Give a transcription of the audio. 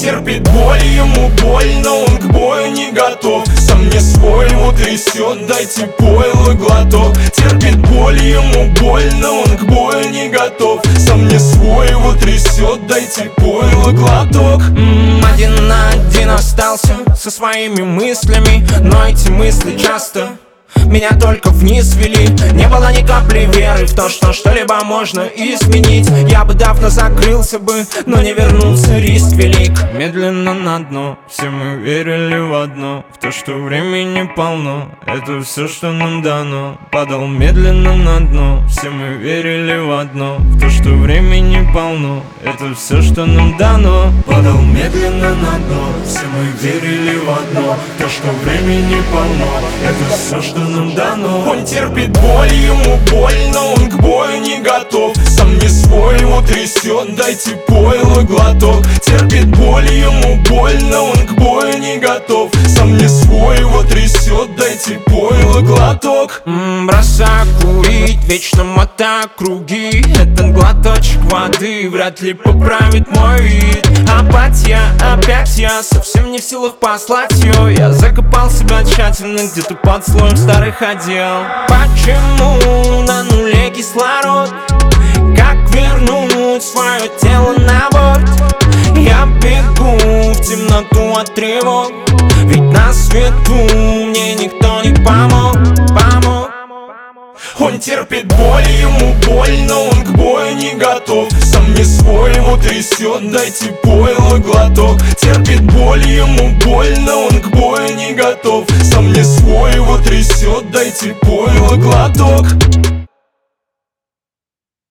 терпит боль, ему больно, он к бою не готов. Сам не свой, его трясет, дайте пойло глоток. Терпит боль, ему больно, он к бою не готов. Сам не свой, его трясет, дайте пойло глоток. Один на один остался со своими мыслями, но эти мысли часто меня только вниз вели. Не было ни капли веры в то, что что-либо можно изменить. Я бы давно закрылся бы, но не вернулся, риск велик. Медленно на дно, все мы верили в одно, в то, что времени полно, это все, что нам дано. Падал медленно на дно, все мы верили в одно, в то, что времени полно, это все, что нам дано. Падал медленно на дно, все мы верили в одно, в то, что времени полно, это все, что нам дано. Он терпит боль, ему больно, он к бою не готов. Сам не свой, его трясет, дайте пойло глоток. Терпит боль, ему больно, он к бою не готов. Сам не свой, его трясет, дайте пойло глоток. Бросаю курить, вечно мотаю круги. Этот глоточек воды вряд ли поправит мой вид. Апатия, опять я совсем не в силах послать ее. Я закопал себя тщательно где-то под слоем старых одел. Почему на нуле кислород? Как вернуть свое тело на борт? Я бегу в темноту от тревог, ведь на свету мне никто не помог. Он терпит боль, ему больно, он к бою не готов. Сам не свой, его трясет, дайте пойло глоток. Терпит боль, ему больно, он к бою не готов. Сам не свой, его трясет, дайте пойло глоток.